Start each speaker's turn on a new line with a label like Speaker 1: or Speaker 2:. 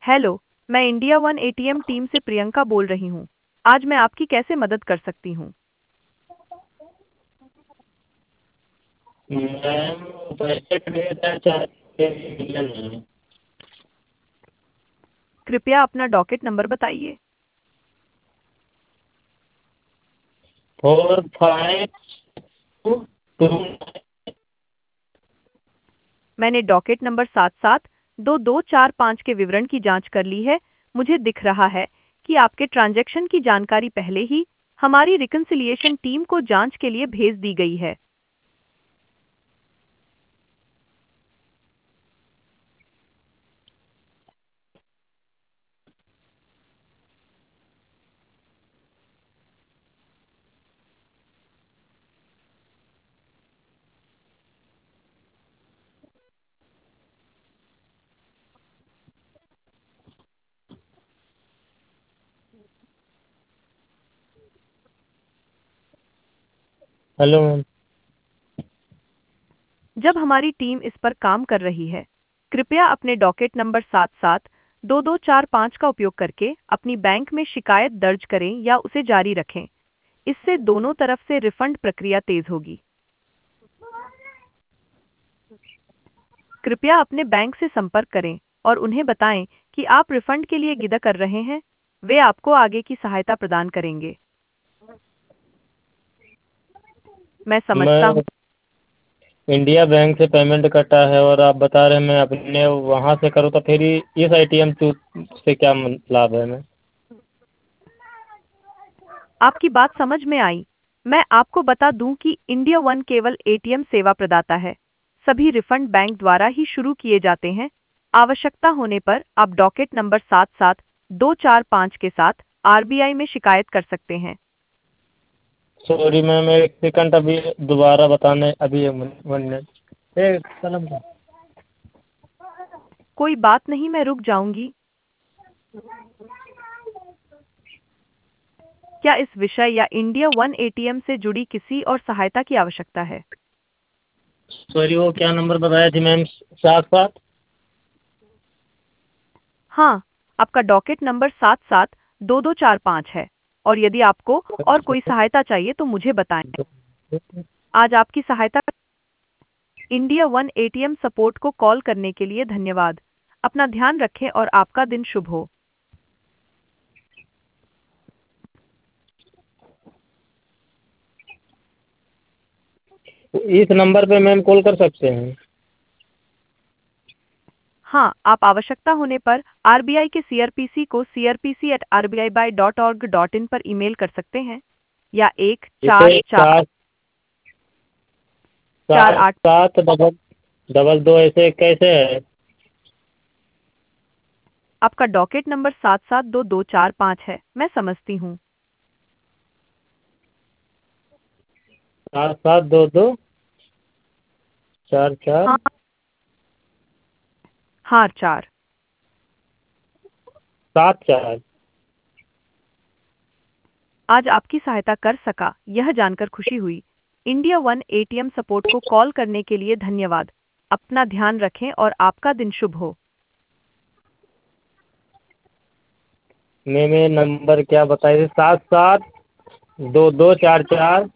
Speaker 1: Hello, मैं India One ATM team से प्रियंका बोल रही हूँ। आज मैं आपकी कैसे मदद कर सकती हूँ?
Speaker 2: मैम, पैसे ट्रांसफर चाहते हैं।
Speaker 1: कृपया अपना डॉकेट नंबर बताइए।
Speaker 2: 4522।
Speaker 1: मैंने डॉकेट नंबर 772245 के विवरण की जांच कर ली है। मुझे दिख रहा है कि आपके ट्रांजैक्शन की जानकारी पहले ही हमारी रिकन्सिलिएशन टीम को जांच के लिए भेज दी गई है।
Speaker 2: Hello ma'am.
Speaker 1: जब हमारी टीम इस पर काम कर रही है, कृपया अपने डॉकेट नंबर 772245 का उपयोग करके अपनी बैंक में शिकायत दर्ज करें या उसे जारी रखें। इससे दोनों तरफ से रिफंड प्रक्रिया तेज होगी। कृपया अपने बैंक से संपर्क करें और उन्हें बताएं कि आप रिफंड के लिए गिदा कर रहे हैं। वे आपको आगे की सहायता प्रदान करेंगे। मैं समझता हूँ।
Speaker 2: मैं इंडिया बैंक से पेमेंट कटा है और आप बता रहे हैं मैं अपने वहाँ से करूँ, तो फिर इस एटीएम से क्या लाभ है मैं?
Speaker 1: आपकी बात समझ में आई। मैं आपको बता दूं कि इंडिया वन केवल एटीएम सेवा प्रदाता है। सभी रिफंड बैंक द्वारा ही शुरू किए जाते हैं। आवश्यकता होने पर आप डॉकेट नंबर 772245 के साथ आरबीआई में शिकायत कर सकते हैं।
Speaker 2: सॉरी मैम, एक सेकंड, अभी दोबारा बताने, अभी 1 मिनट। एक कलम का।
Speaker 1: कोई बात नहीं, मैं रुक जाऊंगी। क्या इस विषय या इंडिया वन एटीएम से जुड़ी किसी और सहायता की आवश्यकता है?
Speaker 2: सॉरी, वो क्या नंबर बताया थी मैम? 77।
Speaker 1: हाँ, आपका डॉकेट नंबर 772245 है। और यदि आपको और कोई सहायता चाहिए तो मुझे बताएं। आज आपकी सहायता। इंडिया वन एटीएम सपोर्ट को कॉल करने के लिए धन्यवाद। अपना ध्यान रखें और आपका दिन शुभ हो।
Speaker 2: इस नंबर पे मैम कॉल कर सकते हैं?
Speaker 1: हाँ, आप आवश्यकता होने पर आरबीआई के सीआरपीसी को crpc@rbi.org.in पर ईमेल कर सकते हैं या एक चार
Speaker 2: जैसे
Speaker 1: चार चार
Speaker 2: सात
Speaker 1: आठ।
Speaker 2: सात डबल डबल दो, ऐसे कैसे है?
Speaker 1: आपका डॉकेट नंबर 772245 है। मैं समझती हूँ।
Speaker 2: 772244।
Speaker 1: हाँ। हाँ, 4।
Speaker 2: 74।
Speaker 1: आज आपकी सहायता कर सका यह जानकर खुशी हुई। इंडिया वन एटीएम सपोर्ट को कॉल करने के लिए धन्यवाद। अपना ध्यान रखें और आपका दिन शुभ हो।
Speaker 2: मैम, ये नंबर क्या बताए थे? 772244।